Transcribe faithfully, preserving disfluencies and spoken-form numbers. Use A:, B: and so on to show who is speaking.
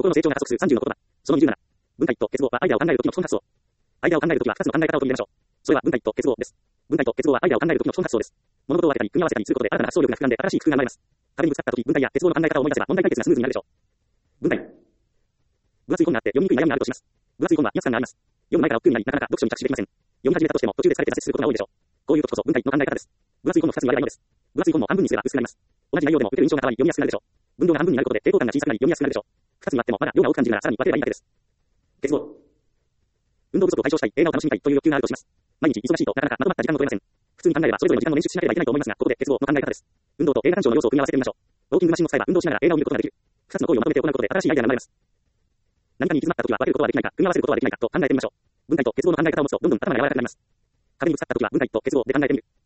A: 心の成長が加速するさんじゅうの言葉。そのにじゅうなな。文体と結合はアイデアを考えるときの基本発想。アイデアを考えるときはふたつの考え方を取り入れましょう。それは文体と結合です。文体と結合はアイデアを考えるときの基本発想です。物事を当てたり組み合わせたりすることで新たな発想力が膨らんで新しい工夫が生まれます。壁にぶつかったとき文体や結合の考え方を思い出せば問題解決がスムーズになるでしょう。文体。分厚い本があって読みにくい悩みがあるとします。分厚い本は威圧感があります。読む前から億劫になりなかなか読書に着手できません。読み始めたとしても途中で疲れて挫折することが多いでしょう。こういう時こそ文体の考え方です。分厚い本のふたつに割ればいいのです。分厚い本も半分にすれば薄くなります。同じ内容でも受ける印象が変わり読みやすくなるでしょう。分量が半分になることで抵抗感が小さくなり読みやすくなるでしょう。ふたつに割ってもまだ量が多く感じるならさらに分ければいいだけです。結合。運動不足を解消したい、映画を楽しみたいという欲求があるとします。毎日忙しいとなかなかまとまった時間も取れません。普通に考えればそれぞれの時間の練習しなければいけないと思いますが、ここで結合の考え方です。運動と映画鑑賞の要素を組み合わせてみましょう。ウォーキングマシンを使えば運動しながら映画を見ることができる。ふたつの行為をまとめて行うことで新しいアイデアが生まれます。何かに行き詰まった時は分けることはできないか、組み合わせることはできないかと考えてみましょう。文体と結合の考え方を持つとどんどん頭が柔らかくなります。壁にぶつかった時は文体と結合で考えてみる。